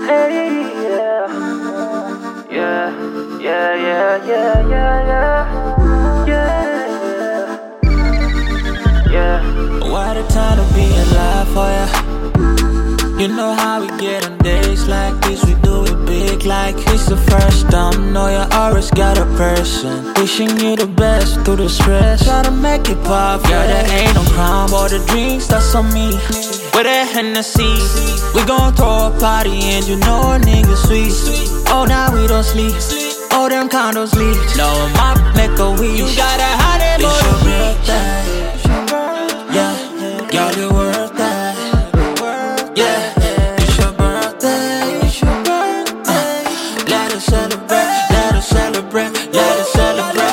Hey, yeah. Yeah, yeah, yeah, yeah, yeah, yeah. Yeah, yeah. What a time to be alive for ya. You know how we get on days like this, we do it big like it's the first time. Know you always got a person wishing you the best through the stress. Try to make it pop, yeah, there ain't no crime. All the drinks, that's on me. With that Hennessy, we gon' throw a party and you know a nigga sweet. Oh, now we don't sleep. Oh, them condos leak. No, my make a week. You got a hot and it's your birthday. Yeah, girl, you worth that. Yeah, it's your birthday. It's your birthday. Let us celebrate. Let us celebrate. Let us celebrate.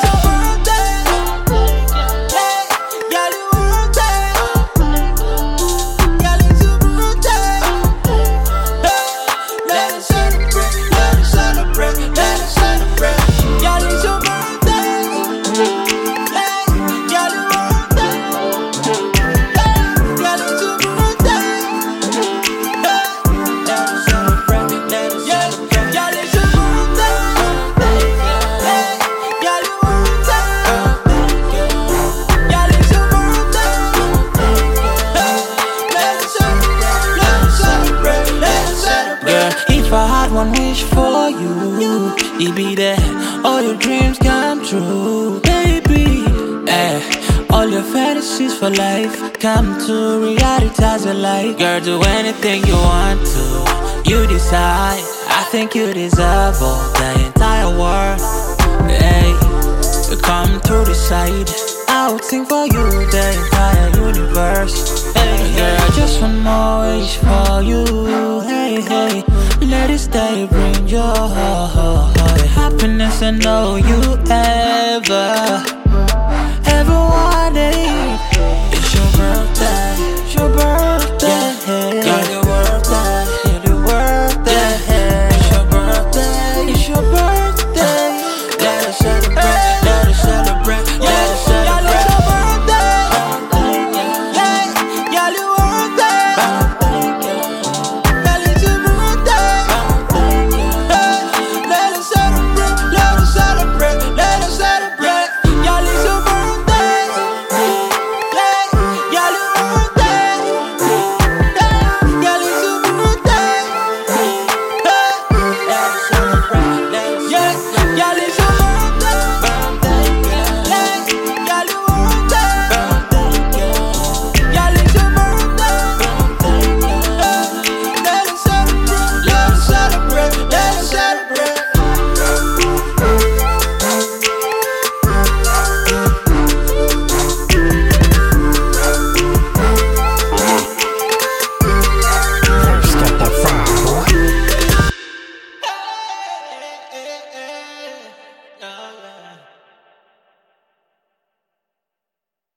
I had one wish for you, it be that all your dreams come true, baby. All your fantasies for life come to reality as a life. Girl, do anything you want to, you decide. I think you deserve all the entire world. Hey, come through the side, I would sing for you the entire universe. Hey, girl, just one more wish for you. Hey, hey, let this day bring joy, happiness, and all you ever